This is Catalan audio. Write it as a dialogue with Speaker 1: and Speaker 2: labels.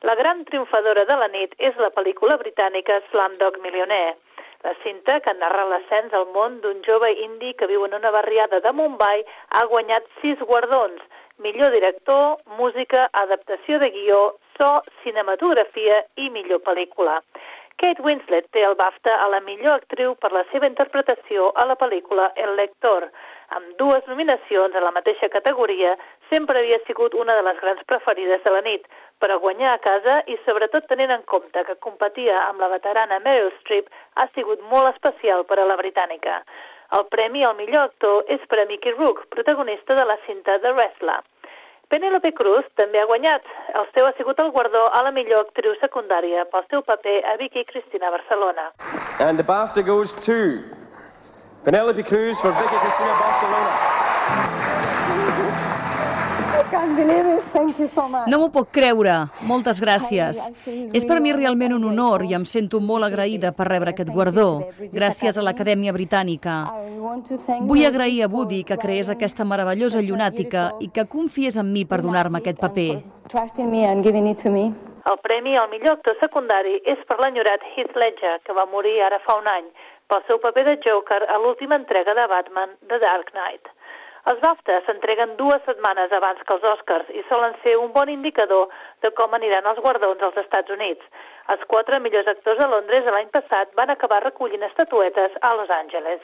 Speaker 1: La gran triomfadora de la nit és la pel·lícula britànica Slumdog Millionaire. La cinta, que narra l'ascens al món d'un jove indi que viu en una barriada de Mumbai, ha guanyat 6 guardons: millor director, música, adaptació de guió, so, cinematografia i millor pel·lícula. Kate Winslet té el BAFTA a la millor actriu per la seva interpretació a la pel·lícula El lector. Amb 2 nominacions a la mateixa categoria, sempre havia sigut una de les grans preferides de la nit, però guanyar a casa i sobretot tenint en compte que competia amb la veterana Meryl Streep ha sigut molt especial per a la britànica. El premi al millor actor és per a Mickey Rourke, protagonista de la cinta The Wrestler. Penélope Cruz també ha guanyat. El seu ha sigut el guardó a la millor actriu secundària pel seu paper a Vicky Cristina Barcelona.
Speaker 2: And the BAFTA goes to Penélope Cruz for Vicky Cristina Barcelona.
Speaker 3: No m'ho puc creure. Moltes gràcies. És per mi realment un honor i em sento molt agraïda per rebre aquest guardó, gràcies a l'Acadèmia Britànica. Vull agrair a Woody que creés aquesta meravellosa llunàtica i que confiés en mi per donar-me aquest paper.
Speaker 1: El premi al millor actor secundari és per l'enyorat Heath Ledger, que va morir ara fa un any, pel seu paper de Joker a l'última entrega de Batman, The Dark Knight. Els BAFTA s'entreguen 2 setmanes abans que els Oscars i solen ser un bon indicador de com aniran els guardons als Estats Units. Els 4 millors actors a Londres l'any passat van acabar recollint estatuetes a Los Angeles.